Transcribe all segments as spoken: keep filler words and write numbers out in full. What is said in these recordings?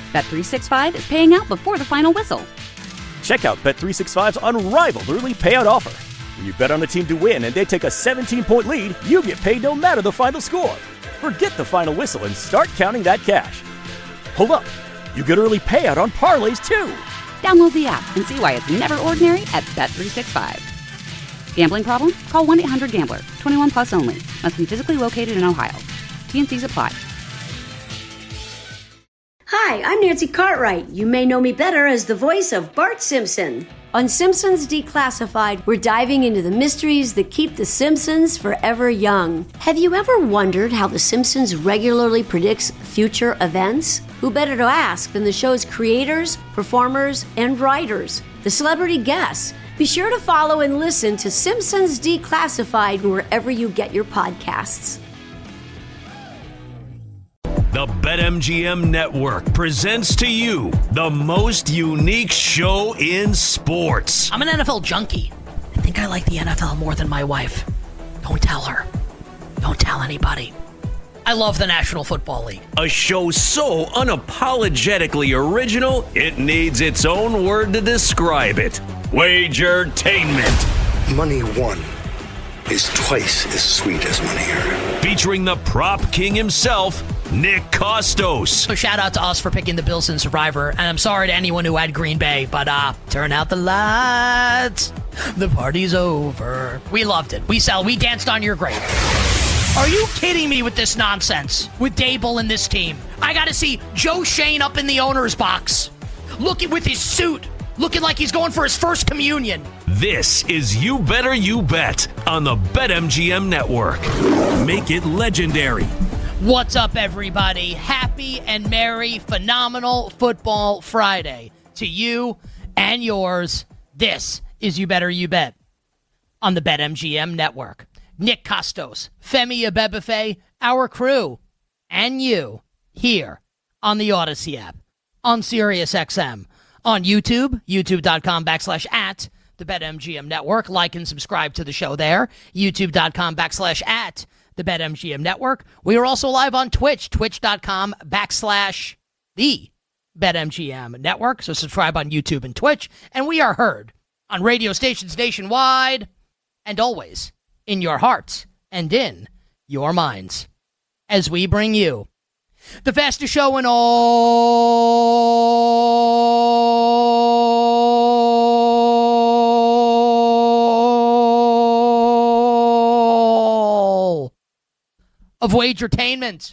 Bet three sixty-five is paying out before the final whistle. Check out Bet three sixty-five's unrivaled early payout offer. When you bet on a team to win and they take a seventeen-point lead, you get paid no matter the final score. Forget the final whistle and start counting that cash. Hold up. You get early payout on parlays, too. Download the app and see why it's never ordinary at Bet three sixty-five. Gambling problem? Call one eight hundred gambler. twenty-one plus only. Must be physically located in Ohio. T N Cs apply. Hi, I'm Nancy Cartwright. You may know me better as the voice of Bart Simpson. On Simpsons Declassified, we're diving into the mysteries that keep the Simpsons forever young. Have you ever wondered how The Simpsons regularly predicts future events? Who better to ask than the show's creators, performers, and writers, the celebrity guests? Be sure to follow and listen to Simpsons Declassified wherever you get your podcasts. The BetMGM Network presents to you the most unique show in sports. I'm an N F L junkie. I think I like the N F L more than my wife. Don't tell her. Don't tell anybody. I love the National Football League. A show so unapologetically original, it needs its own word to describe it. Wagertainment. Money won is twice as sweet as money earned. Featuring the prop king himself, Nick Kostos. So shout out to us for picking the Bills in Survivor, and I'm sorry to anyone who had Green Bay, but uh, turn out the lights. The party's over. We loved it. We sell. We danced on your grave. Are you kidding me with this nonsense? With Dable and this team? I got to see Joe Shane up in the owner's box, looking with his suit, looking like he's going for his first communion. This is You Better You Bet on the BetMGM Network. Make it legendary. What's up, everybody? Happy and merry, phenomenal Football Friday to you and yours. This is You Better You Bet on the BetMGM Network. Nick Kostos, Femi Abebefe, our crew, and you here on the Odyssey app, on SiriusXM, on YouTube, youtube.com backslash at the BetMGM Network. Like and subscribe to the show there, youtube.com backslash at the BetMGM Network. We are also live on Twitch, twitch.com backslash the BetMGM Network. So subscribe on YouTube and Twitch. And we are heard on radio stations nationwide and always in your hearts and in your minds as we bring you the fastest show in all of wagertainment.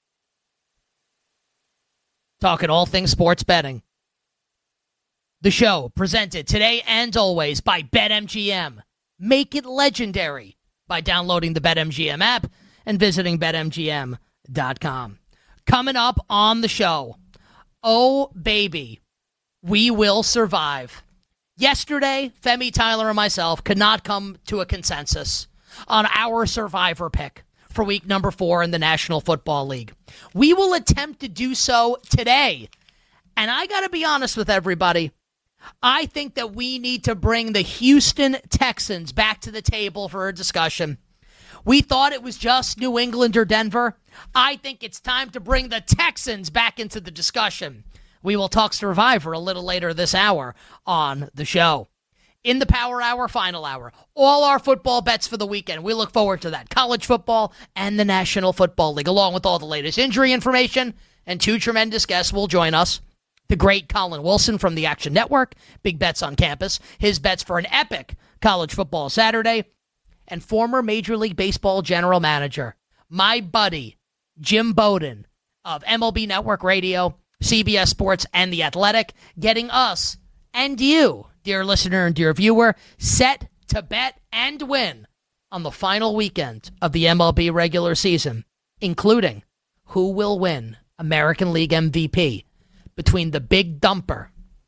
Talking all things sports betting. The show presented today and always by BetMGM. Make it legendary by downloading the BetMGM app and visiting bet M G M dot com. Coming up on the show, oh baby, we will survive. Yesterday, Femi, Tyler, and myself could not come to a consensus on our survivor pick for week number four in the National Football League. We will attempt to do so today. And I got to be honest with everybody. I think that we need to bring the Houston Texans back to the table for a discussion. We thought it was just New England or Denver. I think it's time to bring the Texans back into the discussion. We will talk Survivor a little later this hour on the show. In the Power Hour, Final Hour, all our football bets for the weekend. We look forward to that. College football and the National Football League, along with all the latest injury information. And two tremendous guests will join us. The great Colin Wilson from the Action Network, Big Bets on Campus, his bets for an epic college football Saturday, and former Major League Baseball general manager, my buddy, Jim Bowden of M L B Network Radio, C B S Sports, and The Athletic, getting us and you, dear listener and dear viewer, set to bet and win on the final weekend of the M L B regular season, including who will win American League M V P between the big dumper.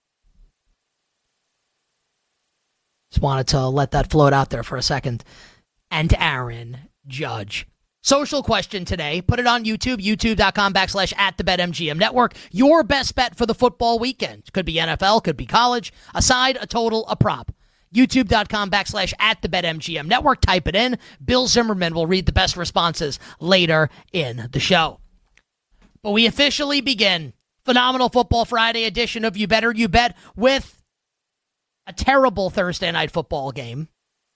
Just wanted to let that float out there for a second. And Aaron Judge. Social question today. Put it on YouTube, youtube.com backslash at the BetMGM Network. Your best bet for the football weekend. Could be N F L, could be college. A side, a total, a prop. YouTube.com backslash at the BetMGM Network. Type it in. Bill Zimmerman will read the best responses later in the show. But we officially begin Phenomenal Football Friday edition of You Better You Bet with a terrible Thursday night football game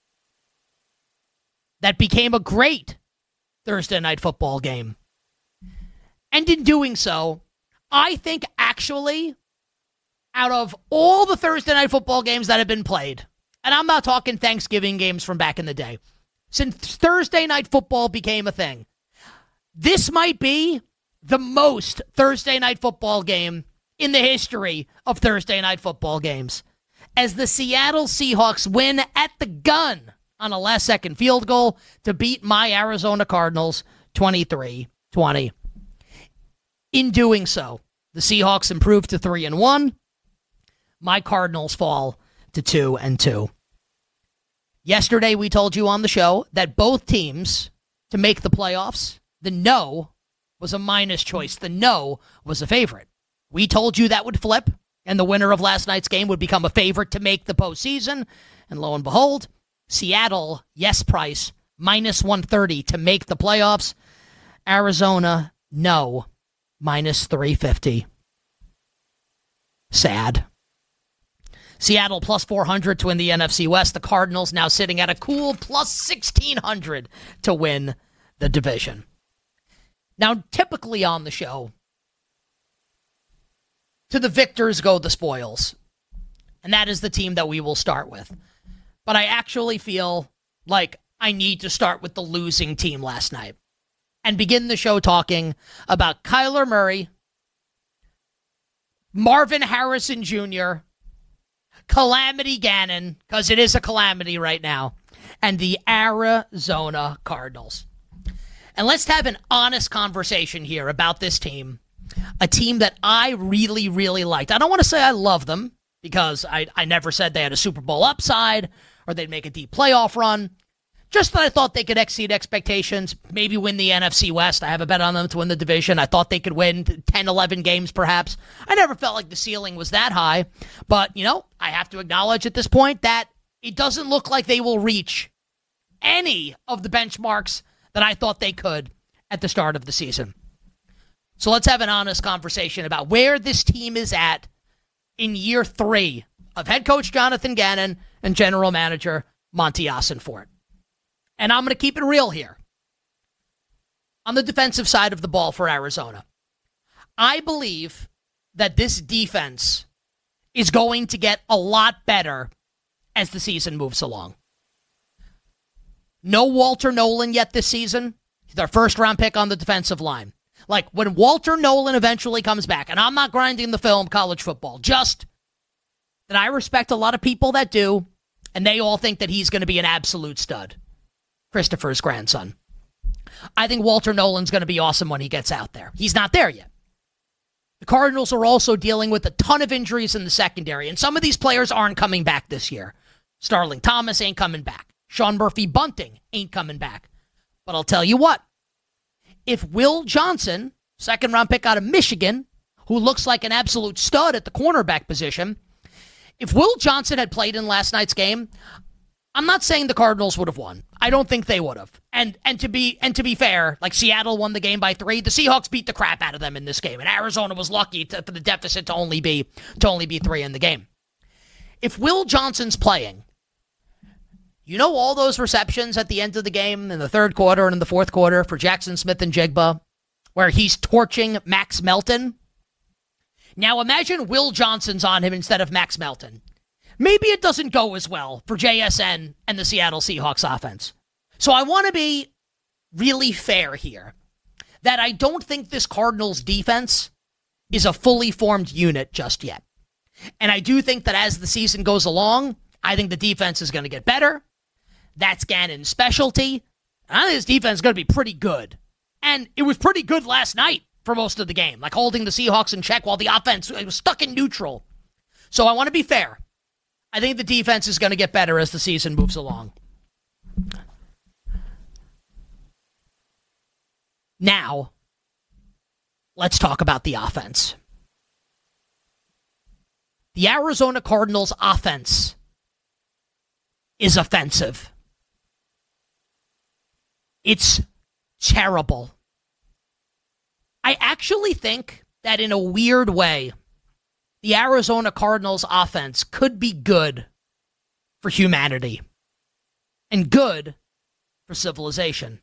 that became a great Thursday night football game. And in doing so, I think actually, out of all the Thursday night football games that have been played, and I'm not talking Thanksgiving games from back in the day, since Thursday night football became a thing, this might be the most Thursday night football game in the history of Thursday night football games, as the Seattle Seahawks win at the gun on a last-second field goal to beat my Arizona Cardinals twenty-three twenty. In doing so, the Seahawks improve to three and one. My Cardinals fall to two and two. Yesterday, we told you on the show that both teams to make the playoffs, the no was a minus choice. The no was a favorite. We told you that would flip, and the winner of last night's game would become a favorite to make the postseason. And lo and behold, Seattle, yes price, minus one thirty to make the playoffs. Arizona, no, minus three fifty. Sad. Seattle plus four hundred to win the N F C West. The Cardinals now sitting at a cool plus sixteen hundred to win the division. Now, typically on the show, to the victors go the spoils. And that is the team that we will start with. But I actually feel like I need to start with the losing team last night and begin the show talking about Kyler Murray, Marvin Harrison Junior, Calamity Gannon, because it is a calamity right now, and the Arizona Cardinals. And let's have an honest conversation here about this team, a team that I really, really liked. I don't want to say I love them, because I, I never said they had a Super Bowl upside or they'd make a deep playoff run. Just that I thought they could exceed expectations, maybe win the N F C West. I have a bet on them to win the division. I thought they could win ten, eleven games perhaps. I never felt like the ceiling was that high. But, you know, I have to acknowledge at this point that it doesn't look like they will reach any of the benchmarks that I thought they could at the start of the season. So let's have an honest conversation about where this team is at in year three of head coach Jonathan Gannon and general manager Monty Ossenfort. And I'm going to keep it real here. On the defensive side of the ball for Arizona, I believe that this defense is going to get a lot better as the season moves along. No Walter Nolan yet this season. Their first round pick on the defensive line. Like, when Walter Nolan eventually comes back, and I'm not grinding the film college football, just that I respect a lot of people that do, and they all think that he's going to be an absolute stud. Christopher's grandson. I think Walter Nolan's going to be awesome when he gets out there. He's not there yet. The Cardinals are also dealing with a ton of injuries in the secondary, and some of these players aren't coming back this year. Starling Thomas ain't coming back. Sean Murphy-Bunting ain't coming back. But I'll tell you what. If Will Johnson, second-round pick out of Michigan, who looks like an absolute stud at the cornerback position, if Will Johnson had played in last night's game, I'm not saying the Cardinals would have won. I don't think they would have. And and to be and to be fair, like Seattle won the game by three, the Seahawks beat the crap out of them in this game, and Arizona was lucky to, for the deficit to only be to only be three in the game. If Will Johnson's playing, you know all those receptions at the end of the game in the third quarter and in the fourth quarter for Jackson Smith and Jigba, where he's torching Max Melton? Now imagine Will Johnson's on him instead of Max Melton. Maybe it doesn't go as well for J S N and the Seattle Seahawks offense. So I want to be really fair here, that I don't think this Cardinals defense is a fully formed unit just yet. And I do think that as the season goes along, I think the defense is going to get better. That's Gannon's specialty. I think this defense is going to be pretty good. And it was pretty good last night for most of the game, like holding the Seahawks in check while the offense was stuck in neutral. So I want to be fair. I think the defense is going to get better as the season moves along. Now, let's talk about the offense. The Arizona Cardinals offense is offensive. It's terrible. I actually think that in a weird way, the Arizona Cardinals offense could be good for humanity and good for civilization.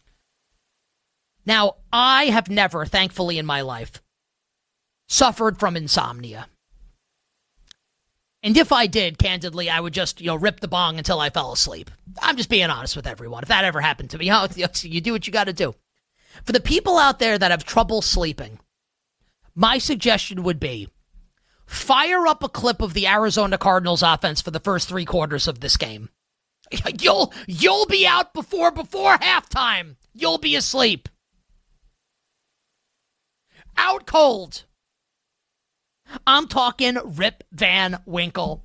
Now, I have never, thankfully in my life, suffered from insomnia. And if I did, candidly, I would just, you know, rip the bong until I fell asleep. I'm just being honest with everyone. If that ever happened to me, you know, you do what you got to do. For the people out there that have trouble sleeping, my suggestion would be fire up a clip of the Arizona Cardinals offense for the first three quarters of this game. You'll you'll be out before before halftime. You'll be asleep. Out cold. I'm talking Rip Van Winkle.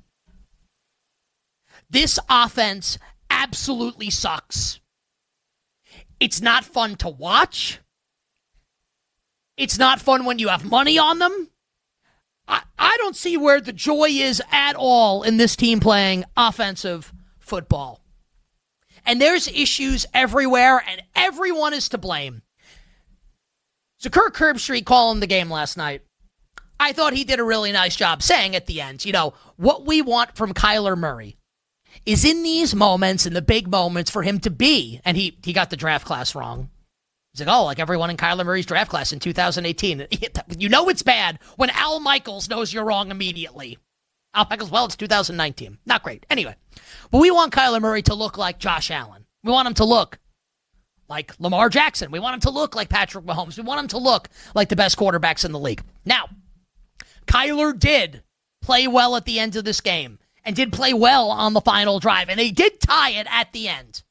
This offense absolutely sucks. It's not fun to watch. It's not fun when you have money on them. I, I don't see where the joy is at all in this team playing offensive football. And there's issues everywhere, and everyone is to blame. So Kirk Herbstreit calling the game last night, I thought he did a really nice job saying at the end, you know, what we want from Kyler Murray is in these moments, in the big moments, for him to be, and he he got the draft class wrong. He's like, oh, like everyone in Kyler Murray's draft class in two thousand eighteen. You know it's bad when Al Michaels knows you're wrong immediately. Al Michaels, well, it's two thousand nineteen. Not great. Anyway, but we want Kyler Murray to look like Josh Allen. We want him to look like Lamar Jackson. We want him to look like Patrick Mahomes. We want him to look like the best quarterbacks in the league. Now, Kyler did play well at the end of this game and did play well on the final drive, and they did tie it at the end.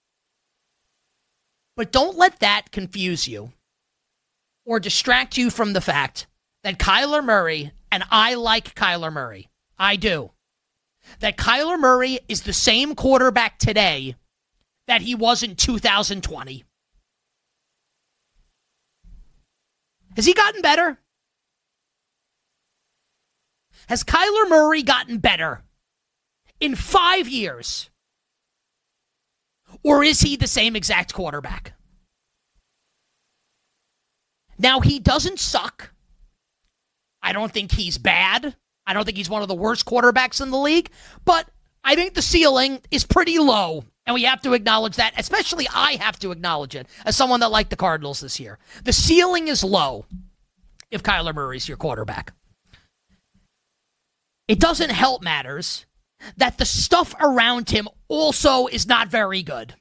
But don't let that confuse you or distract you from the fact that Kyler Murray, and I like Kyler Murray, I do, that Kyler Murray is the same quarterback today that he was in two thousand twenty. Has he gotten better? Has Kyler Murray gotten better in five years? Or is he the same exact quarterback? Now, he doesn't suck. I don't think he's bad. I don't think he's one of the worst quarterbacks in the league. But I think the ceiling is pretty low. And we have to acknowledge that. Especially I have to acknowledge it as someone that liked the Cardinals this year. The ceiling is low if Kyler Murray's your quarterback. It doesn't help matters that the stuff around him also is not very good.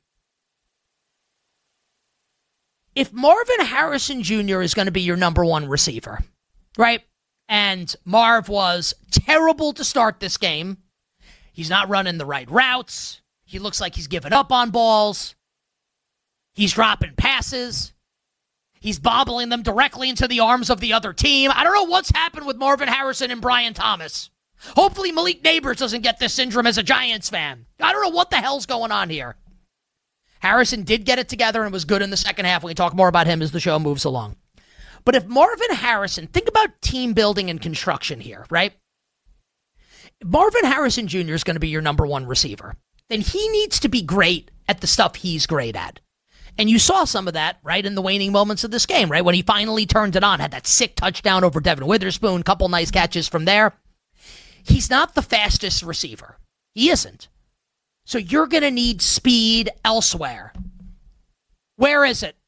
If Marvin Harrison Junior is going to be your number one receiver, right? And Marv was terrible to start this game. He's not running the right routes. He looks like he's giving up on balls. He's dropping passes. He's bobbling them directly into the arms of the other team. I don't know what's happened with Marvin Harrison and Brian Thomas. Hopefully Malik Neighbors doesn't get this syndrome as a Giants fan. I don't know what the hell's going on here. Harrison did get it together and was good in the second half. We can talk more about him as the show moves along. But if Marvin Harrison, think about team building and construction here, right? If Marvin Harrison Junior is going to be your number one receiver, then he needs to be great at the stuff he's great at. And you saw some of that, right, in the waning moments of this game, right? When he finally turned it on, had that sick touchdown over Devin Witherspoon, couple nice catches from there. He's not the fastest receiver. He isn't. So you're going to need speed elsewhere. Where is it?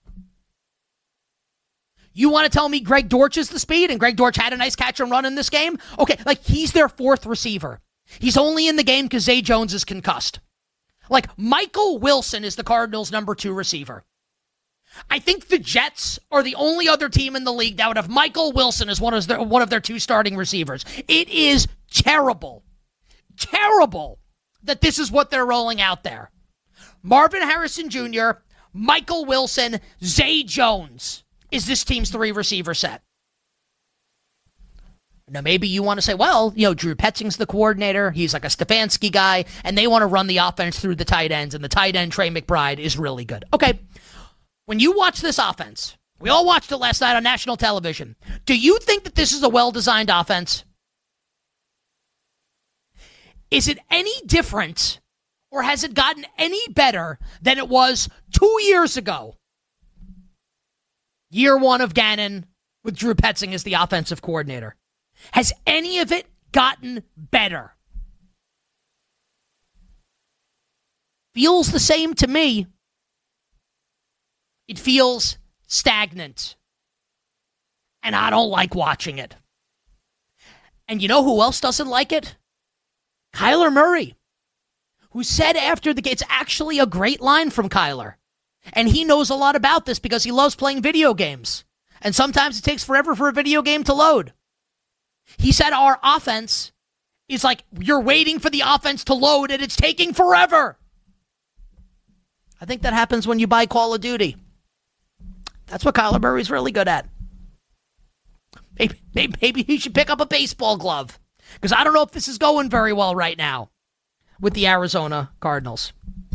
You want to tell me Greg Dortch is the speed and Greg Dortch had a nice catch and run in this game? Okay, like he's their fourth receiver. He's only in the game because Zay Jones is concussed. Like Michael Wilson is the Cardinals' number two receiver. I think the Jets are the only other team in the league that would have Michael Wilson as one of their, one of their two starting receivers. It is terrible, terrible that this is what they're rolling out there. Marvin Harrison Junior, Michael Wilson, Zay Jones is this team's three receiver set. Now, maybe you want to say, well, you know, Drew Petzing's the coordinator. He's like a Stefanski guy, and they want to run the offense through the tight ends, and the tight end, Trey McBride, is really good. Okay. When you watch this offense, we all watched it last night on national television. Do you think that this is a well-designed offense? Is it any different, or has it gotten any better than it was two years ago? Year one of Gannon, with Drew Petzing as the offensive coordinator. Has any of it gotten better? Feels the same to me. It feels stagnant. And I don't like watching it. And you know who else doesn't like it? Kyler Murray, who said after the game, it's actually a great line from Kyler. And he knows a lot about this because he loves playing video games. And sometimes it takes forever for a video game to load. He said our offense is like you're waiting for the offense to load and it's taking forever. I think that happens when you buy Call of Duty. That's what Kyler Murray's really good at. Maybe, maybe, maybe he should pick up a baseball glove. Because I don't know if this is going very well right now with the Arizona Cardinals.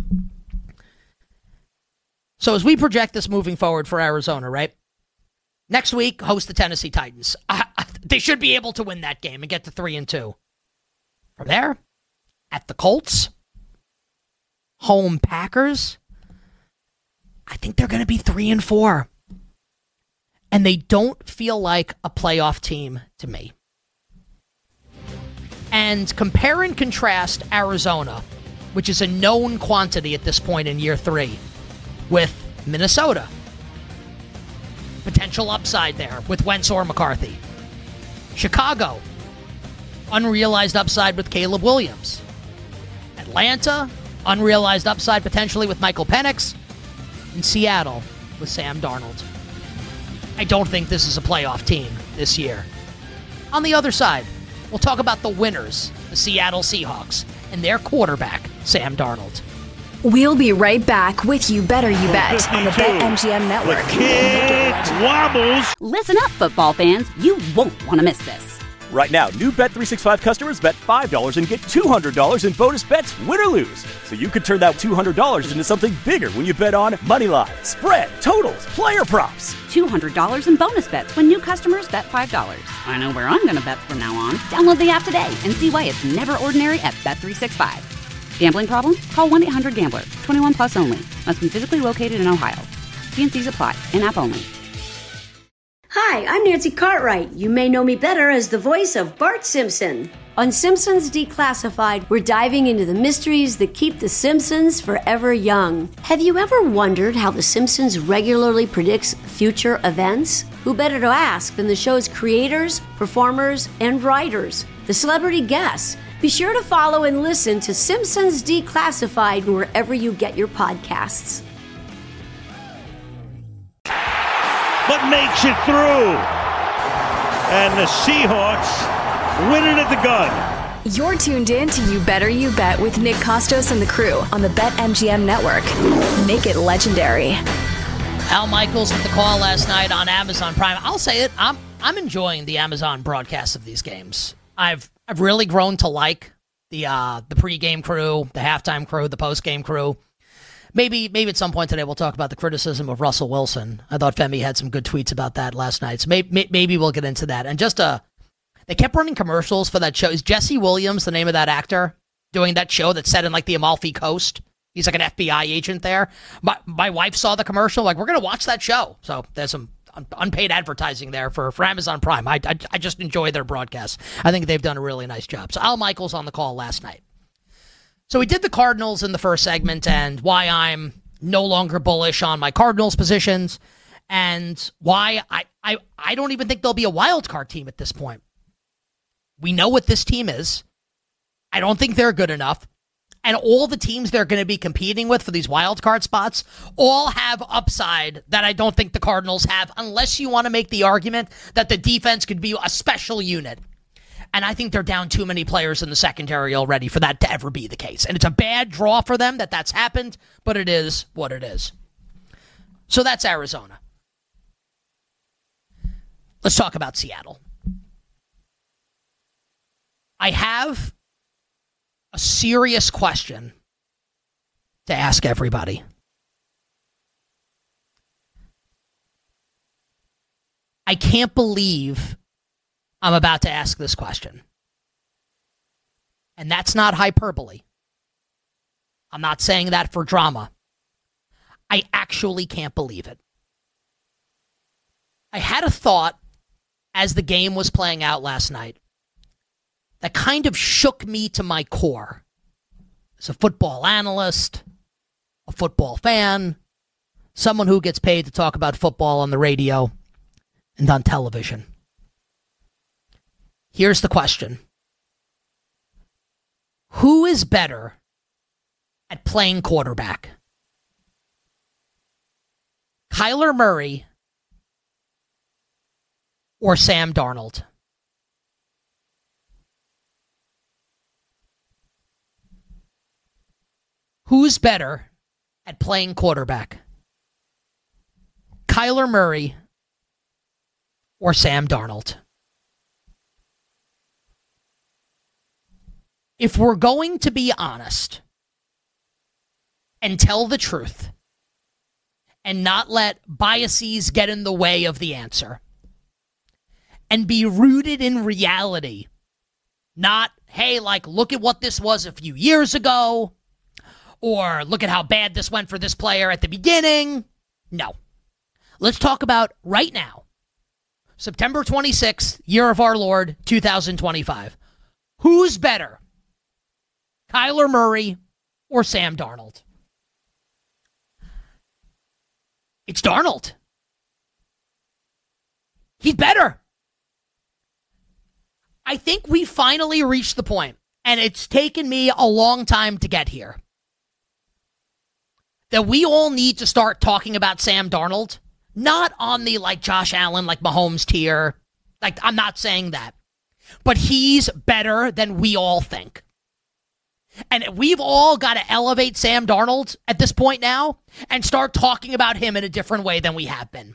So as we project this moving forward for Arizona, right? Next week, host the Tennessee Titans. I, I, they should be able to win that game and get to three and two. From there, at the Colts, home Packers. I think they're going to be three and four. And they don't feel like a playoff team to me. And compare and contrast Arizona, which is a known quantity at this point in year three, with Minnesota. Potential upside there with Wentz or McCarthy. Chicago, unrealized upside with Caleb Williams. Atlanta, unrealized upside potentially with Michael Penix. And Seattle with Sam Darnold. I don't think this is a playoff team this year. On the other side, we'll talk about the winners, the Seattle Seahawks, and their quarterback, Sam Darnold. We'll be right back with You Better You Bet on the BetMGM Network. The kick wobbles. Listen up, football fans. You won't want to miss this. Right now, new Bet three sixty-five customers bet five dollars and get two hundred dollars in bonus bets, win or lose. So you could turn that two hundred dollars into something bigger when you bet on moneyline, spread, totals, player props. two hundred dollars in bonus bets when new customers bet five dollars. I know where I'm going to bet from now on. Download the app today and see why it's never ordinary at Bet three sixty-five. Gambling problem? Call one eight hundred gambler. twenty-one plus only. Must be physically located in Ohio. T and C's apply. In-app only. Hi, I'm Nancy Cartwright. You may know me better as the voice of Bart Simpson. On Simpsons Declassified, we're diving into the mysteries that keep the Simpsons forever young. Have you ever wondered how the Simpsons regularly predicts future events? Who better to ask than the show's creators, performers, and writers, the celebrity guests? Be sure to follow and listen to Simpsons Declassified wherever you get your podcasts. But makes it through. And the Seahawks win it at the gun. You're tuned in to You Better You Bet with Nick Costos and the crew on the BetMGM Network. Make it legendary. Al Michaels with the call last night on Amazon Prime. I'll say it, I'm I'm enjoying the Amazon broadcasts of these games. I've I've really grown to like the uh, the pregame crew, the halftime crew, the postgame crew. Maybe maybe at some point today we'll talk about the criticism of Russell Wilson. I thought Femi had some good tweets about that last night, so maybe, maybe we'll get into that. And just uh, they kept running commercials for that show. Is Jesse Williams the name of that actor doing that show that's set in like the Amalfi Coast? He's like an F B I agent there. My my wife saw the commercial. Like, we're gonna watch that show. So there's some un- unpaid advertising there for, for Amazon Prime. I, I I just enjoy their broadcasts. I think they've done a really nice job. So Al Michaels on the call last night. So we did the Cardinals in the first segment and why I'm no longer bullish on my Cardinals positions and why I, I, I don't even think they'll be a wild card team at this point. We know what this team is. I don't think they're good enough. And all the teams they're going to be competing with for these wild card spots all have upside that I don't think the Cardinals have, unless you want to make the argument that the defense could be a special unit. And I think they're down too many players in the secondary already for that to ever be the case. And it's a bad draw for them that that's happened, but it is what it is. So that's Arizona. Let's talk about Seattle. I have a serious question to ask everybody. I can't believe I'm about to ask this question. And that's not hyperbole. I'm not saying that for drama. I actually can't believe it. I had a thought as the game was playing out last night that kind of shook me to my core as a football analyst, a football fan, someone who gets paid to talk about football on the radio and on television. Here's the question. Who is better at playing quarterback? Kyler Murray or Sam Darnold? Who's better at playing quarterback? Kyler Murray or Sam Darnold? If we're going to be honest and tell the truth and not let biases get in the way of the answer and be rooted in reality, not, hey, like, look at what this was a few years ago, or look at how bad this went for this player at the beginning. No. Let's talk about right now, September twenty-sixth, year of our Lord, two thousand twenty-five. Who's better, Kyler Murray or Sam Darnold? It's Darnold. He's better. I think we finally reached the point, and it's taken me a long time to get here, that we all need to start talking about Sam Darnold, not on the, like, Josh Allen, like Mahomes tier. Like, I'm not saying that. But he's better than we all think. And we've all got to elevate Sam Darnold at this point now and start talking about him in a different way than we have been.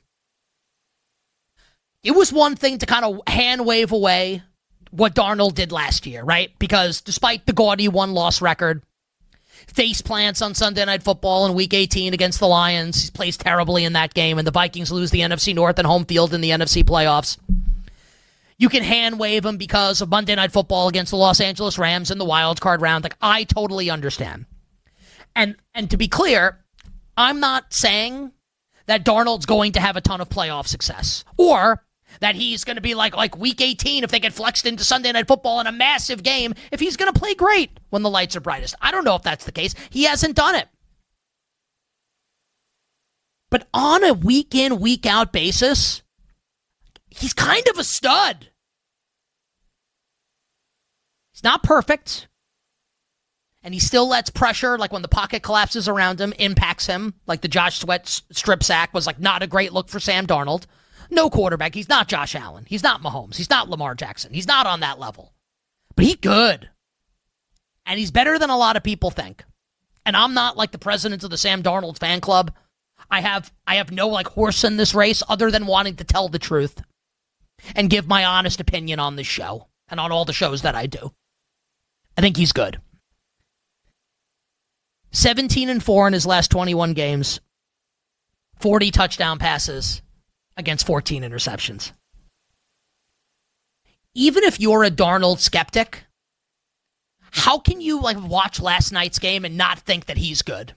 It was one thing to kind of hand wave away what Darnold did last year, right? Because despite the gaudy one-loss record, face plants on Sunday Night Football in Week eighteen against the Lions, he plays terribly in that game, and the Vikings lose the N F C North and home field in the N F C playoffs. You can hand wave him because of Monday Night Football against the Los Angeles Rams in the wild card round. Like, I totally understand. And and to be clear, I'm not saying that Darnold's going to have a ton of playoff success, or that he's going to be like, like Week eighteen if they get flexed into Sunday Night Football in a massive game, if he's going to play great when the lights are brightest. I don't know if that's the case. He hasn't done it. But on a week-in, week-out basis, he's kind of a stud. He's not perfect. And he still lets pressure, like when the pocket collapses around him, impacts him. Like the Josh Sweat strip sack was like not a great look for Sam Darnold. No quarterback. He's not Josh Allen. He's not Mahomes. He's not Lamar Jackson. He's not on that level. But he's good. And he's better than a lot of people think. And I'm not like the president of the Sam Darnold fan club. I have I have no like horse in this race other than wanting to tell the truth and give my honest opinion on this show and on all the shows that I do. I think he's good. seventeen and four in his last twenty-one games. forty touchdown passes against fourteen interceptions. Even if you're a Darnold skeptic, how can you like watch last night's game and not think that he's good?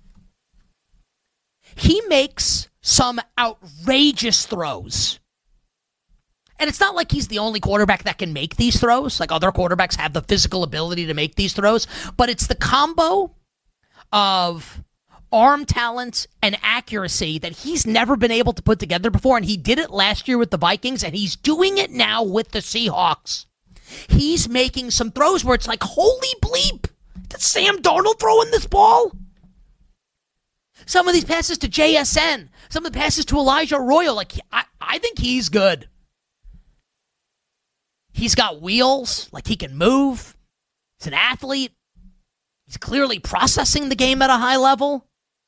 He makes some outrageous throws. And it's not like he's the only quarterback that can make these throws. Like other quarterbacks have the physical ability to make these throws. But it's the combo of arm talent and accuracy that he's never been able to put together before. And he did it last year with the Vikings, and he's doing it now with the Seahawks. He's making some throws where it's like, holy bleep, did Sam Darnold throw in this ball? Some of these passes to J S N, some of the passes to Elijah Royal, like I, I think he's good. He's got wheels, like he can move. He's an athlete. He's clearly processing the game at a high level.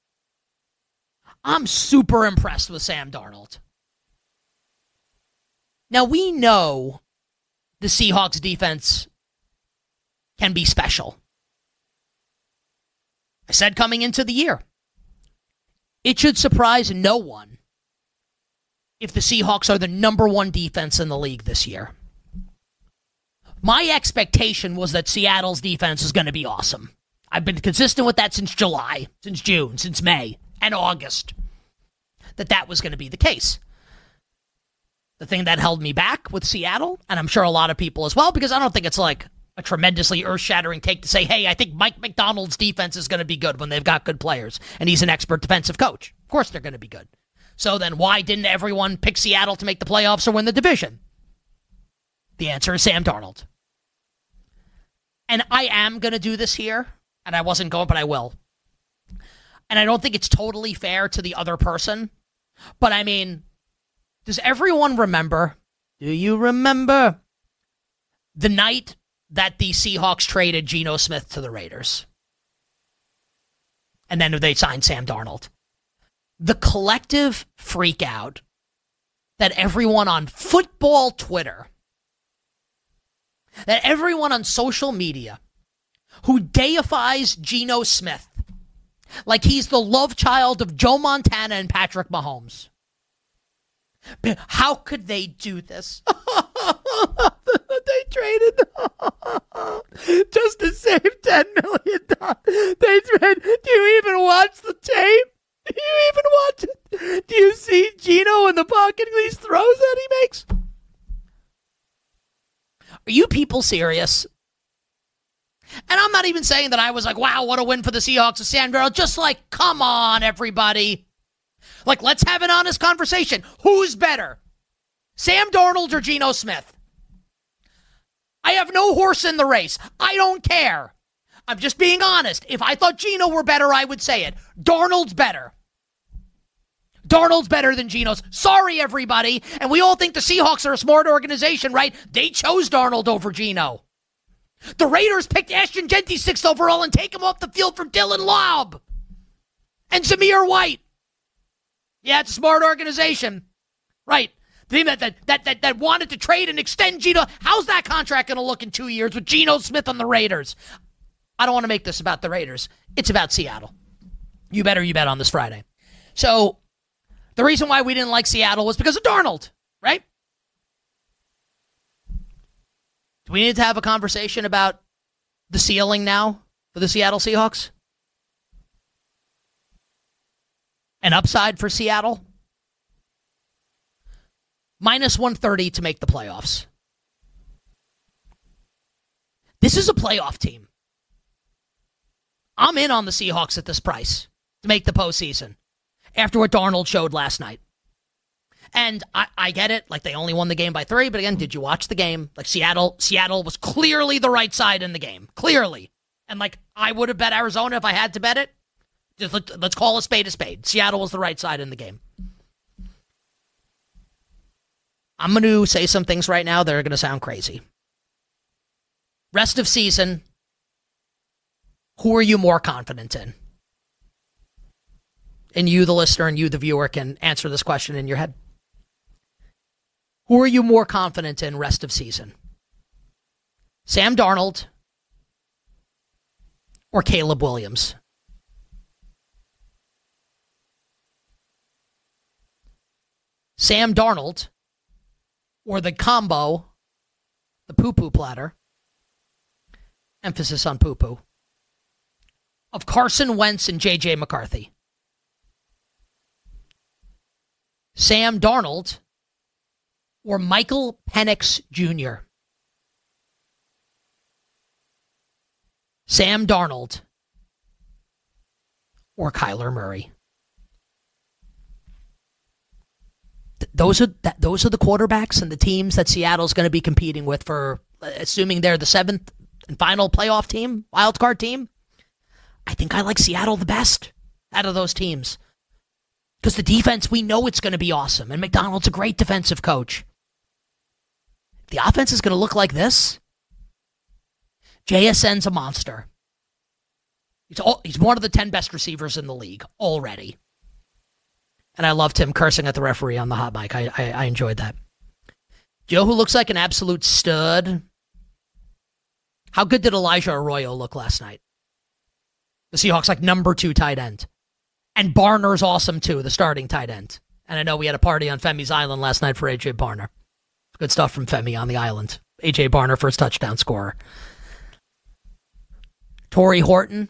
I'm super impressed with Sam Darnold. Now, we know the Seahawks defense can be special. I said coming into the year, it should surprise no one if the Seahawks are the number one defense in the league this year. My expectation was that Seattle's defense is going to be awesome. I've been consistent with that since July, since June, since May, and August, that that was going to be the case. the thing that held me back with Seattle, and I'm sure a lot of people as well, because I don't think it's like a tremendously earth-shattering take to say, hey, I think Mike McDonald's defense is going to be good when they've got good players, and he's an expert defensive coach. Of course they're going to be good. So then why didn't everyone pick Seattle to make the playoffs or win the division? The answer is Sam Darnold. And I am going to do this here, and I wasn't going, but I will. And I don't think it's totally fair to the other person, but I mean, does everyone remember, do you remember the night that the Seahawks traded Geno Smith to the Raiders? And then they signed Sam Darnold. The collective freak out that everyone on football Twitter, that everyone on social media who deifies Geno Smith like he's the love child of Joe Montana and Patrick Mahomes. How could they do this? They traded just to save ten million dollars. They traded. Do you even watch the tape? Do you even watch it? Do you see Geno in the pocket, these throws that he makes? Are you people serious? And I'm not even saying that I was like, wow, what a win for the Seahawks of Sam Darnold. Just like, come on, everybody. Like, let's have an honest conversation. Who's better? Sam Darnold or Geno Smith? I have no horse in the race. I don't care. I'm just being honest. If I thought Geno were better, I would say it. Darnold's better. Darnold's better than Geno's. Sorry, everybody. And we all think the Seahawks are a smart organization, right? They chose Darnold over Geno. The Raiders picked Ashton Jeanty sixth overall and take him off the field for Dylan Lobb and Zamir White. Yeah, it's a smart organization. Right. The team that, that, that, that, that wanted to trade and extend Geno. How's that contract going to look in two years with Geno Smith on the Raiders? I don't want to make this about the Raiders. It's about Seattle. You better you bet on this Friday. So the reason why we didn't like Seattle was because of Darnold, right? Do we need to have a conversation about the ceiling now for the Seattle Seahawks? An upside for Seattle? minus one thirty to make the playoffs. This is a playoff team. I'm in on the Seahawks at this price to make the postseason after what Darnold showed last night. And I, I get it, like they only won the game by three, but again, did you watch the game? Like Seattle, Seattle was clearly the right side in the game. Clearly. And like I would have bet Arizona if I had to bet it. Just let, let's call a spade a spade. Seattle was the right side in the game. I'm going to say some things right now that are going to sound crazy. Rest of season, who are you more confident in? And you, the listener, and you, the viewer, can answer this question in your head. Who are you more confident in rest of season? Sam Darnold or Caleb Williams? Sam Darnold or the combo, the poo-poo platter, emphasis on poo-poo, of Carson Wentz and J J McCarthy? Sam Darnold or Michael Penix Junior? Sam Darnold or Kyler Murray? Th- those are th- those are the quarterbacks and the teams that Seattle's going to be competing with for, assuming they're the seventh and final playoff team, wild card team. I think I like Seattle the best out of those teams. Because the defense, we know it's going to be awesome. And McDonald's a great defensive coach. The offense is going to look like this. J S N's a monster. He's, all, he's one of the ten best receivers in the league already. And I loved him cursing at the referee on the hot mic. I, I, I enjoyed that. Joe, who looks like an absolute stud. How good did Elijah Arroyo look last night? The Seahawks like number two tight end. And Barner's awesome, too, the starting tight end. And I know we had a party on Femi's Island last night for A J Barner. Good stuff from Femi on the island. A J Barner, first touchdown scorer. Torrey Horton.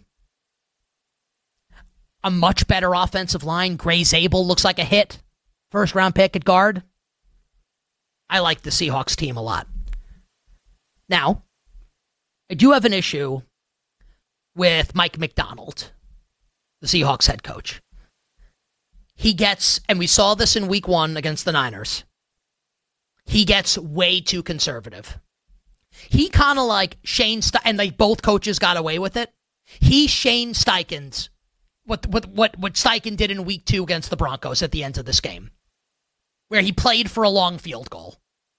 A much better offensive line. Gray Zabel looks like a hit. First round pick at guard. I like the Seahawks team a lot. Now, I do have an issue with Mike McDonald, the Seahawks head coach. He gets, and we saw this in week one against the Niners, he gets way too conservative. He kind of like Shane, Ste- and like both coaches got away with it. He Shane Steichen's what, what, what, what Steichen did in week two against the Broncos at the end of this game, where he played for a long field goal.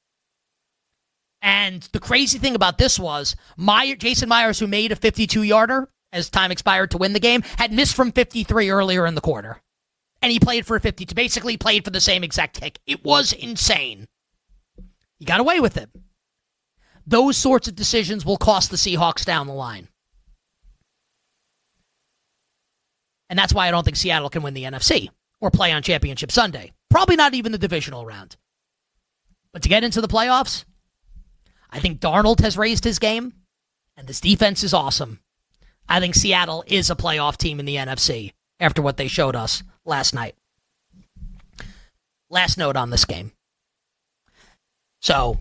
And the crazy thing about this was, Meyer, Jason Myers, who made a fifty-two-yarder as time expired to win the game, had missed from fifty-three earlier in the quarter. And he played for a fifty-two, basically played for the same exact kick. It was insane. He got away with it. Those sorts of decisions will cost the Seahawks down the line. And that's why I don't think Seattle can win the N F C or play on Championship Sunday. Probably not even the divisional round. But to get into the playoffs, I think Darnold has raised his game, and this defense is awesome. I think Seattle is a playoff team in the N F C after what they showed us last night. Last note on this game. So,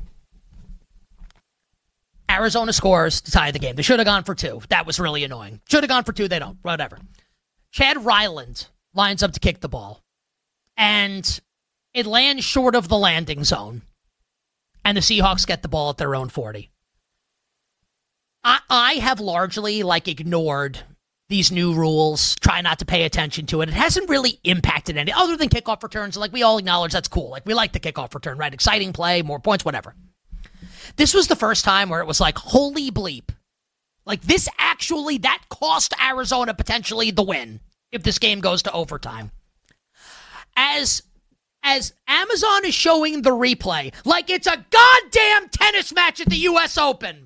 Arizona scores to tie the game. They should have gone for two. That was really annoying. Should have gone for two. They don't. Whatever. Chad Ryland lines up to kick the ball, and it lands short of the landing zone. And the Seahawks get the ball at their own forty. I, I have largely, like, ignored these new rules, try not to pay attention to it. It hasn't really impacted any, other than kickoff returns. Like, we all acknowledge that's cool. Like, we like the kickoff return, right? Exciting play, more points, whatever. This was the first time where it was like, holy bleep. Like, this actually, that cost Arizona potentially the win if this game goes to overtime. As... As Amazon is showing the replay, like it's a goddamn tennis match at the U S Open.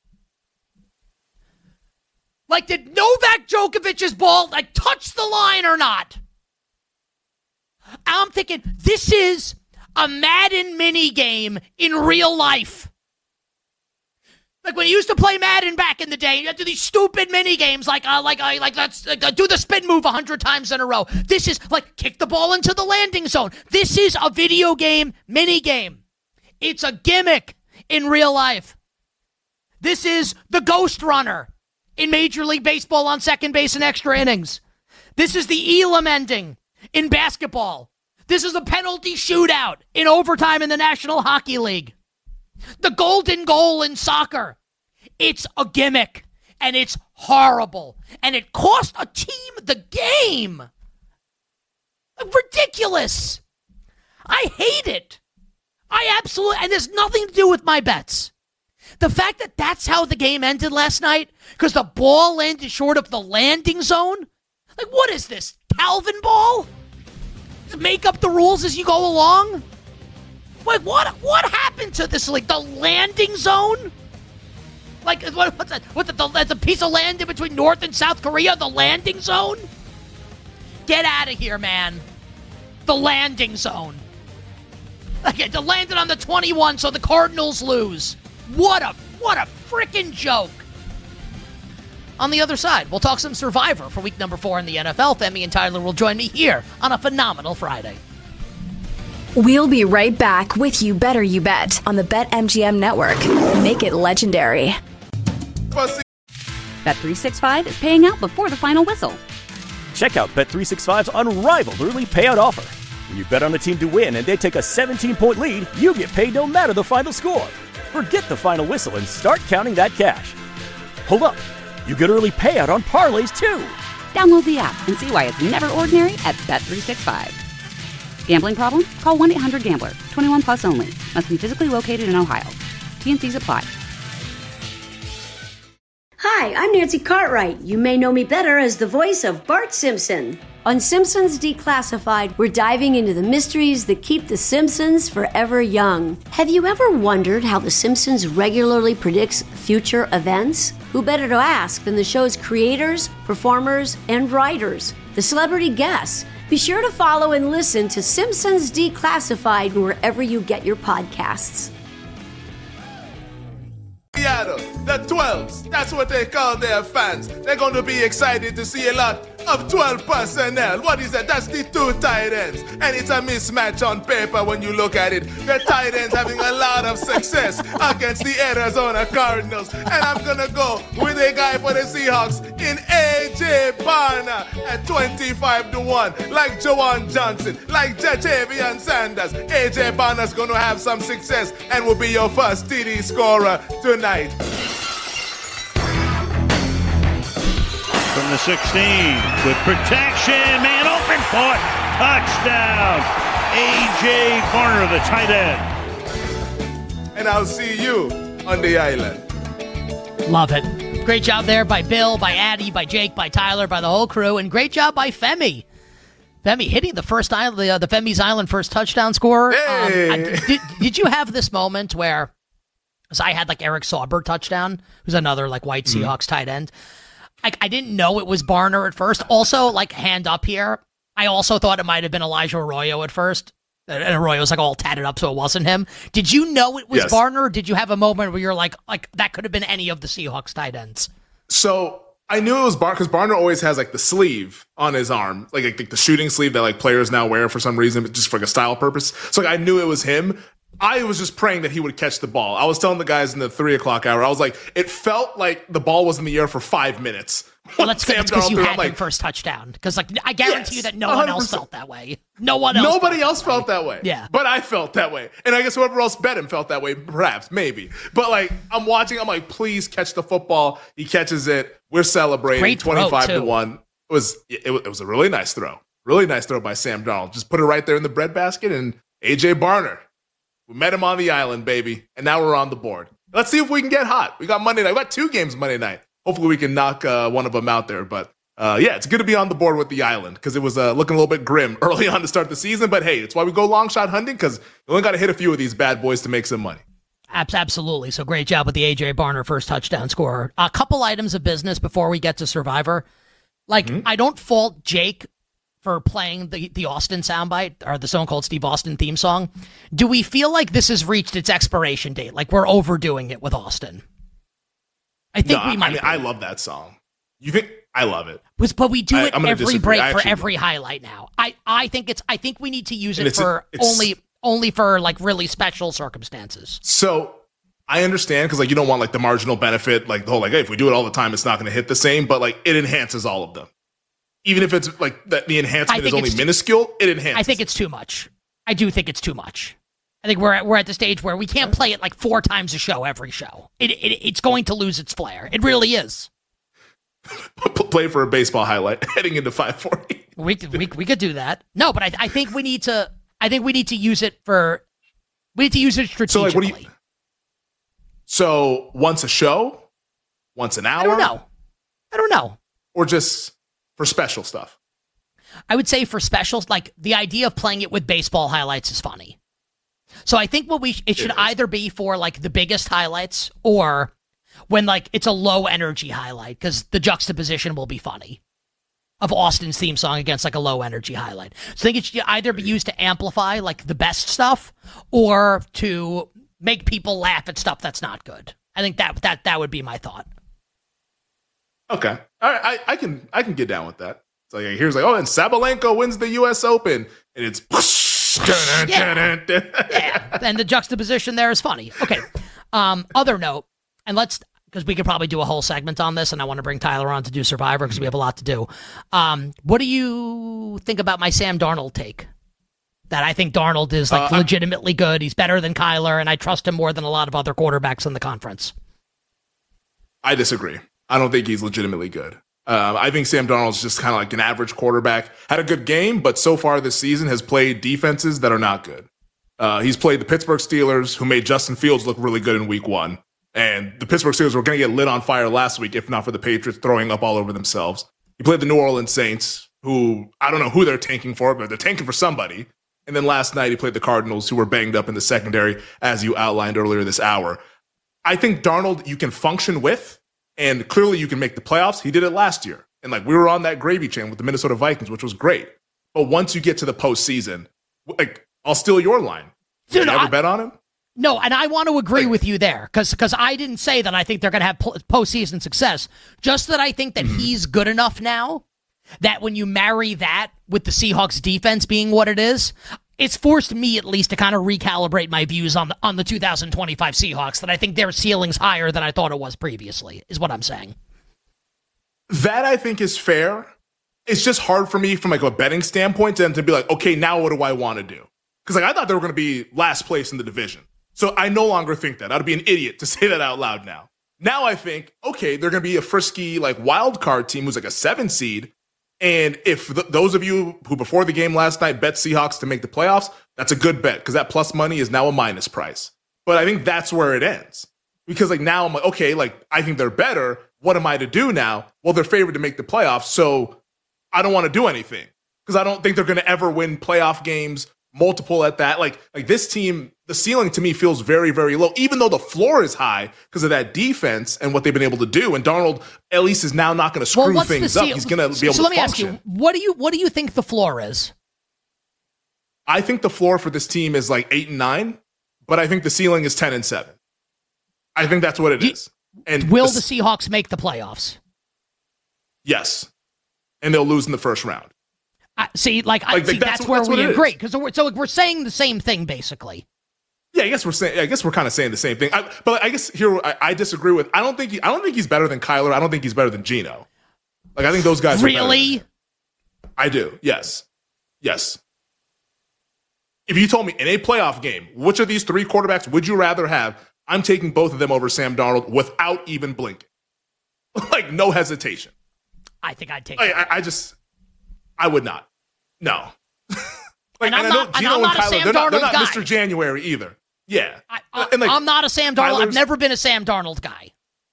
Like, did Novak Djokovic's ball, like, touch the line or not? I'm thinking, this is a Madden mini game in real life. Like when you used to play Madden back in the day, you had to do these stupid mini games like uh, like uh, like let's uh, do the spin move a hundred times in a row. This is like kick the ball into the landing zone. This is a video game mini game. It's a gimmick in real life. This is the Ghost Runner in Major League Baseball on second base in extra innings. This is the Elam ending in basketball. This is a penalty shootout in overtime in the National Hockey League. The golden goal in soccer. It's a gimmick, and it's horrible, and it cost a team the game. Ridiculous. I hate it. I absolutely, and there's nothing to do with my bets. The fact that that's how the game ended last night, because the ball landed short of the landing zone? Like, what is this, Calvin ball? Just make up the rules as you go along? Like, what what happened to this league? The landing zone? Like, what, what's that? What's that? The, that's a piece of land in between North and South Korea? The landing zone? Get out of here, man. The landing zone. Okay, they landed on the twenty-one, so the Cardinals lose. What a, what a freaking joke. On the other side, we'll talk some Survivor for week number four in the N F L. Femi and Tyler will join me here on a phenomenal Friday. We'll be right back with You Better You Bet on the BetMGM Network. Make it legendary. Bet three sixty-five is paying out before the final whistle. Check out Bet three sixty-five's unrivaled early payout offer. When you bet on a team to win and they take a seventeen-point lead, you get paid no matter the final score. Forget the final whistle and start counting that cash. Hold up. You get early payout on parlays, too. Download the app and see why it's never ordinary at Bet three sixty-five. Gambling problem? Call one eight hundred gambler. twenty-one plus only. Must be physically located in Ohio. T and C's apply. Hi, I'm Nancy Cartwright. You may know me better as the voice of Bart Simpson. On Simpsons Declassified, we're diving into the mysteries that keep the Simpsons forever young. Have you ever wondered how The Simpsons regularly predicts future events? Who better to ask than the show's creators, performers, and writers? The celebrity guests. Be sure to follow and listen to Simpsons Declassified wherever you get your podcasts. The twelves, that's what they call their fans. They're going to be excited to see a lot of twelve personnel. What is that? That's the two tight ends. And it's a mismatch on paper when you look at it. The tight ends having a lot of success against the Arizona Cardinals. And I'm going to go with a guy for the Seahawks in A J Barner at twenty-five to one. Like Jawan Johnson, like Jatavian Sanders. A J Barner's going to have some success and will be your first T D scorer tonight. From the sixteen, with protection, man open for it. Touchdown. A J Barner, the tight end. And I'll see you on the island. Love it. Great job there by Bill, by Addie, by Jake, by Tyler, by the whole crew, and great job by Femi. Femi hitting the first island, the, uh, the Femi's Island first touchdown scorer. Hey. Um, I, did, did you have this moment where, because I had like Eric Sauber touchdown, who's another like white Seahawks mm. tight end. I, I didn't know it was Barner at first. Also, like hand up here, I also thought it might have been Elijah Arroyo at first. And Arroyo was like all tatted up, so it wasn't him. Did you know it was yes. Barner? Or did you have a moment where you're like, like that could have been any of the Seahawks tight ends? So I knew it was Barner because Barner always has like the sleeve on his arm, like, like the shooting sleeve that like players now wear for some reason, just for like a style purpose. So like, I knew it was him. I was just praying that he would catch the ball. I was telling the guys in the three o'clock hour, I was like, it felt like the ball was in the air for five minutes. Well, that's because you had like, him first touchdown. Because like I guarantee yes, you that no one one hundred percent else felt that way. No one else. Nobody felt else that felt way. that way. Yeah, but I felt that way, and I guess whoever else bet him felt that way, perhaps, maybe. But like I'm watching, I'm like, please catch the football. He catches it. We're celebrating. Great throw, twenty-five too. to one. It was it, it was a really nice throw. Really nice throw by Sam Darnold. Just put it right there in the breadbasket, and A J Barner. We met him on the island, baby, and now we're on the board. Let's see if we can get hot. We got Monday night. We got two games Monday night. Hopefully we can knock uh, one of them out there. But uh, yeah, it's good to be on the board with the island because it was uh, looking a little bit grim early on to start the season. But hey, it's why we go long shot hunting because you only got to hit a few of these bad boys to make some money. Absolutely. So great job with the A J Barner first touchdown scorer. A couple items of business before we get to Survivor. Like, mm-hmm. I don't fault Jake for playing the, the Austin soundbite or the Stone Cold Steve Austin theme song. Do we feel like this has reached its expiration date? Like we're overdoing it with Austin? I think no, we might. I mean, I love that song. You think I love it? But we do I, it every disagree. break I for every do. highlight now. I, I think it's I think we need to use it it's for a, only only for like really special circumstances. So I understand because like you don't want like the marginal benefit, like the whole like hey, if we do it all the time, it's not going to hit the same. But like it enhances all of them. Even if it's like that, the enhancement is only minuscule, too, it enhances. I think it's too much. I do think it's too much. I think we're at, we're at the stage where we can't play it like four times a show every show. It, it it's going to lose its flair. It really is. Play for a baseball highlight heading into five forty. We we we could do that. No, but I I think we need to. I think we need to use it for. We need to use it strategically. So, like, what do you, so once a show, once an hour. I don't know. I don't know. Or just. For special stuff. I would say for specials, like the idea of playing it with baseball highlights is funny. So I think what we it should it either be for like the biggest highlights or when like it's a low energy highlight because the juxtaposition will be funny of Austin's theme song against like a low energy highlight. So I think it should either be used to amplify like the best stuff or to make people laugh at stuff that's not good. I think that that that would be my thought. Okay, all right, I, I can I can get down with that. So like, here's like, oh, and Sabalenka wins the U S Open, and it's yeah. yeah, and the juxtaposition there is funny. Okay, um, other note, and let's because we could probably do a whole segment on this, and I want to bring Tyler on to do Survivor because we have a lot to do. Um, what do you think about my Sam Darnold take? That I think Darnold is like uh, legitimately good. He's better than Kyler, and I trust him more than a lot of other quarterbacks in the conference. I disagree. I don't think he's legitimately good. Um, I think Sam Darnold's just kind of like an average quarterback. Had a good game, but so far this season has played defenses that are not good. Uh, he's played the Pittsburgh Steelers, who made Justin Fields look really good in week one. And the Pittsburgh Steelers were going to get lit on fire last week, if not for the Patriots throwing up all over themselves. He played the New Orleans Saints, who I don't know who they're tanking for, but they're tanking for somebody. And then last night he played the Cardinals, who were banged up in the secondary, as you outlined earlier this hour. I think Darnold you can function with. And clearly you can make the playoffs. He did it last year. And like we were on that gravy train with the Minnesota Vikings, which was great. But once you get to the postseason, like I'll steal your line. Did Dude, you ever I, bet on him? No, and I want to agree like, with you there because because I didn't say that I think they're going to have postseason success. Just that I think that mm-hmm. he's good enough now that when you marry that with the Seahawks defense being what it is, it's forced me at least to kind of recalibrate my views on the, on the two thousand twenty-five Seahawks, that I think their ceiling's higher than I thought it was previously, is what I'm saying. That I think is fair. It's just hard for me from like a betting standpoint to, to be like, okay, now what do I want to do? Because like I thought they were going to be last place in the division. So I no longer think that. I'd be an idiot to say that out loud now. Now I think, okay, they're going to be a frisky like wild card team who's like a seven seed. And if th- those of you who before the game last night bet Seahawks to make the playoffs, that's a good bet because that plus money is now a minus price. But I think that's where it ends. Because like now I'm like, okay, like I think they're better. What am I to do now? Well, they're favored to make the playoffs, so I don't want to do anything because I don't think they're going to ever win playoff games, multiple at that. Like, like this team, the ceiling to me feels very, very low, even though the floor is high because of that defense and what they've been able to do. And Darnold, at least, is now not going to screw well, things up. He's going to be able so to let me function. ask you, what do you what do you think the floor is? I think the floor for this team is like eight and nine, but I think the ceiling is ten and seven. I think that's what it you, is. And will the, the Seahawks make the playoffs? Yes. And they'll lose in the first round. Uh, see, like, like I, see, that's, that's where that's we agree. Because we're, so we're saying the same thing, basically. Yeah, I guess we're saying. I guess we're kind of saying the same thing. I, but I guess here I, I disagree with. I don't think. He, I don't think he's better than Kyler. I don't think he's better than Geno. Like I think those guys. Really? Are better than I do. Yes. Yes. If you told me in a playoff game, which of these three quarterbacks would you rather have? I'm taking both of them over Sam Darnold without even blinking. Like, no hesitation. I think I'd take like, I, I just, I would not. No. Like, and I'm and not, I know and Geno I'm and not a Kyler, Sam they're not, Darnold they're not guy. Mister January either. Yeah. I, I, and like, I'm not a Sam Darnold. Kyler's, I've never been a Sam Darnold guy.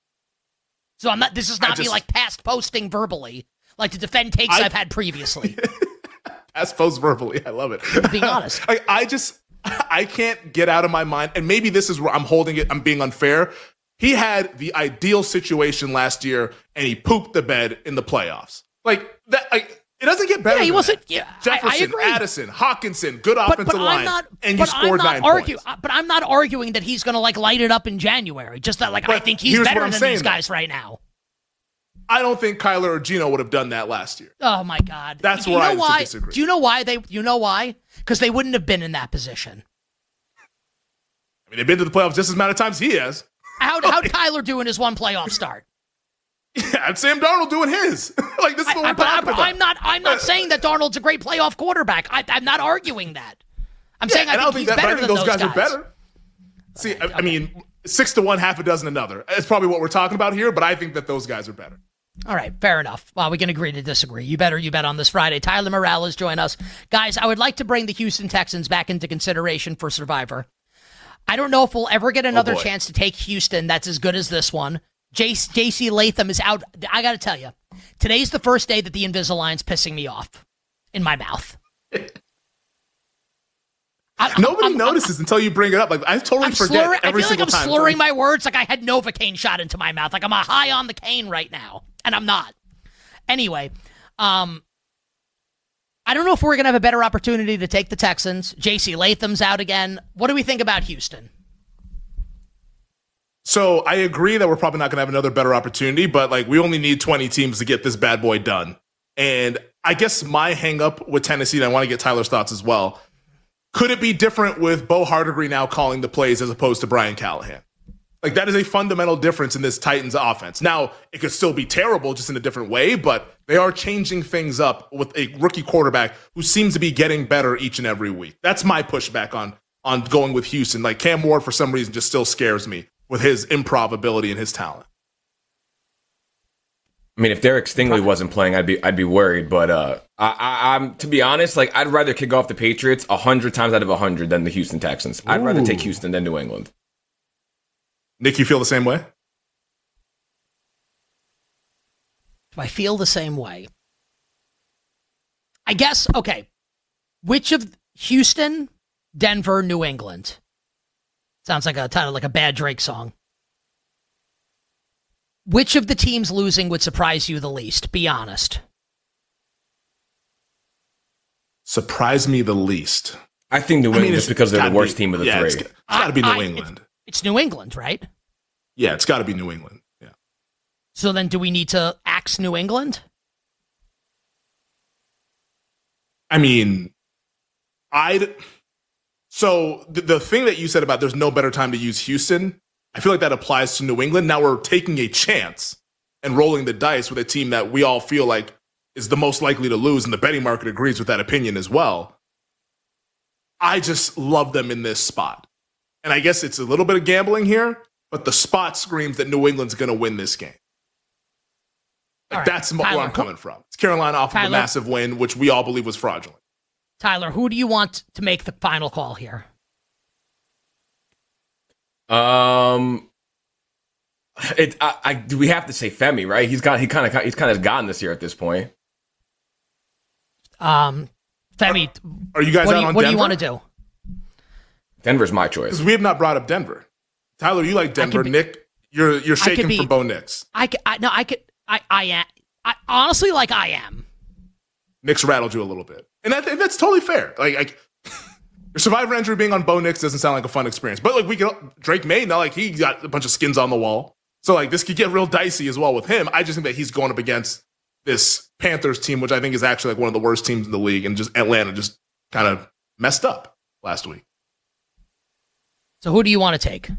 So I'm not, this is not just, me like past posting verbally, like to defend takes I, I've had previously. Past post verbally. I love it. Being honest. Like, I just, I can't get out of my mind, and maybe this is where I'm holding it, I'm being unfair. He had the ideal situation last year, and he pooped the bed in the playoffs. Like, that, like, it doesn't get better. Yeah, he than wasn't. that. Yeah, Jefferson, I, I agree. Addison, Hawkinson, good but, offensive but line, I'm not, and you but scored I'm not nine argue, points. But I'm not arguing that he's going to like light it up in January. Just that, like, but I think he's better than saying, these guys right now. I don't think Kyler or Geno would have done that last year. Oh my God, that's you where know I why? disagree. Do you know why they? You know why? Because they wouldn't have been in that position. I mean, they've been to the playoffs just as amount of times he has. How how'd Kyler do in his one playoff start? Yeah, and Sam Darnold doing his. Like this is what I, we're I, but, talking I, about. I'm not. I'm not saying that Darnold's a great playoff quarterback. I, I'm not arguing that. I'm yeah, saying I think, I don't he's think that, better but I think than those, those guys, guys are better. See, I, I mean, six to one, half a dozen another. That's probably what we're talking about here. But I think that those guys are better. All right, fair enough. Well, we can agree to disagree. You better you bet on this Friday. Tyler Morales join us. Guys, I would like to bring the Houston Texans back into consideration for Survivor. I don't know if we'll ever get another oh chance to take Houston that's as good as this one. J C Latham is out. I got to tell you, today's the first day that the Invisalign's pissing me off in my mouth. I, Nobody I'm, notices I'm, until you bring it up. Like I totally I'm forget slurring, every I feel single like I'm time. slurring my words like I had Novocaine shot into my mouth. Like I'm a high on the cane right now, and I'm not. Anyway, um, I don't know if we're going to have a better opportunity to take the Texans. J C Latham's out again. What do we think about Houston? So I agree that we're probably not going to have another better opportunity, but like we only need twenty teams to get this bad boy done. And I guess my hang up with Tennessee, and I want to get Tyler's thoughts as well. Could it be different with Bo Hardegree now calling the plays as opposed to Brian Callahan? Like that is a fundamental difference in this Titans offense. Now, it could still be terrible just in a different way, but they are changing things up with a rookie quarterback who seems to be getting better each and every week. That's my pushback on, on going with Houston. Like Cam Ward, for some reason, just still scares me with his improv ability and his talent. I mean, if Derek Stingley wasn't playing, I'd be I'd be worried. But uh, I, I, I'm to be honest, like I'd rather kick off the Patriots a hundred times out of a hundred than the Houston Texans. I'd Ooh. rather take Houston than New England. Nick, you feel the same way? Do I feel the same way? I guess. Okay, which of Houston, Denver, New England? Sounds like a title, like a bad Drake song. Which of the teams losing would surprise you the least? Be honest. Surprise me the least. I think New England, I mean, just because they're the worst be, team of the yeah, three. It's, it's got to be New I, England. It's, it's New England, right? Yeah, it's got to be New England. Yeah. So then do we need to axe New England? I mean, I'd. So the, the thing that you said about there's no better time to use Houston, I feel like that applies to New England. Now we're taking a chance and rolling the dice with a team that we all feel like is the most likely to lose, and the betting market agrees with that opinion as well. I just love them in this spot. And I guess it's a little bit of gambling here, but the spot screams that New England's going to win this game. Like, right. That's Tyler, where I'm coming from. It's Carolina off Tyler, of a massive win, which we all believe was fraudulent. Tyler, who do you want to make the final call here? Um, it. I, I do. We have to say Femi, right? He's got. He kind of. He's kind of gone this year at this point. Um, Femi, are, are you guys what out do you, on what Denver? do you want to do? Denver's my choice. Because we have not brought up Denver. Tyler, you like Denver. Be, Nick, you're you're shaking be, for Bo Nix. I could. I, no, I could. I. I am. I honestly like. I am. Nick's rattled you a little bit, and that, that's totally fair. Like, like your survivor entry being on Bo Nix doesn't sound like a fun experience. But like we could Drake May, not like he got a bunch of skins on the wall. So like this could get real dicey as well with him. I just think that he's going up against this Panthers team, which I think is actually like one of the worst teams in the league, and just Atlanta just kind of messed up last week. So who do you want to take?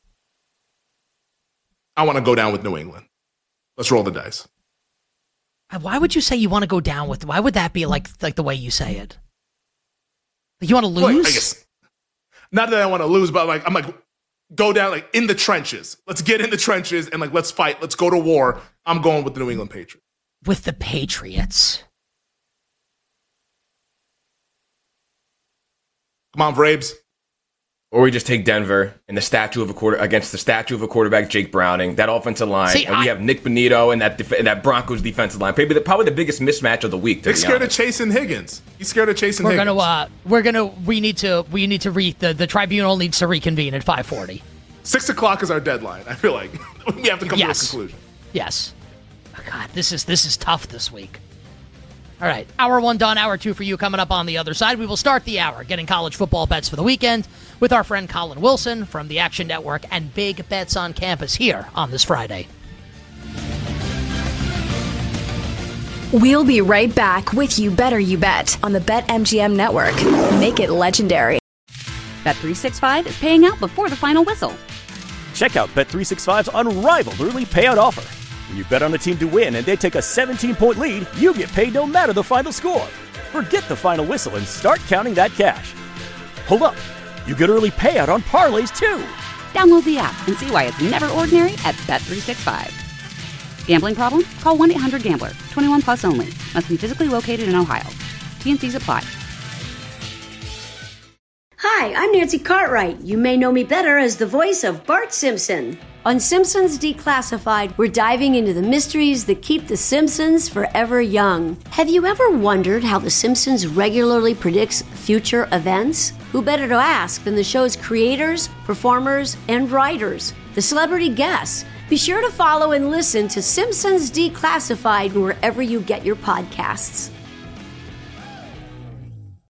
I want to go down with New England. Let's roll the dice. Why would you say you want to go down with? Why would that be like like the way you say it? Like you want to lose? Like, I guess, not that I want to lose, but like I'm like go down like in the trenches. Let's get in the trenches and like let's fight. Let's go to war. I'm going with the New England Patriots. With the Patriots. Come on, Vrabes. Or we just take Denver and the statue of a quarter against the statue of a quarterback, Jake Browning, that offensive line, See, and I, we have Nick Bonito and that def- and that Broncos defensive line. Probably the, probably the biggest mismatch of the week. Nick's scared honest. of chasing Higgins. He's scared of chasing we're Higgins. Gonna, uh, we're gonna. We need to. We need to re. The, the tribunal needs to reconvene at five forty. Six o'clock is our deadline. I feel like we have to come yes. to a conclusion. Yes. Oh, God, this is this is tough this week. All right, hour one done, hour two for you coming up on the other side. We will start the hour getting college football bets for the weekend with our friend Colin Wilson from the Action Network and Big Bets on Campus here on this Friday. We'll be right back with You Better You Bet on the BetMGM Network. Make it legendary. Bet three sixty-five is paying out before the final whistle. Check out Bet three sixty-five's unrivaled early payout offer. When you bet on a team to win and they take a seventeen-point lead, you get paid no matter the final score. Forget the final whistle and start counting that cash. Hold up. You get early payout on parlays, too. Download the app and see why it's never ordinary at Bet three sixty-five. Gambling problem? Call one eight hundred gambler. twenty-one plus only. Must be physically located in Ohio. T N Cs apply. Hi, I'm Nancy Cartwright. You may know me better as the voice of Bart Simpson. On Simpsons Declassified, we're diving into the mysteries that keep the Simpsons forever young. Have you ever wondered how the Simpsons regularly predicts future events? Who better to ask than the show's creators, performers, and writers, the celebrity guests? Be sure to follow and listen to Simpsons Declassified wherever you get your podcasts.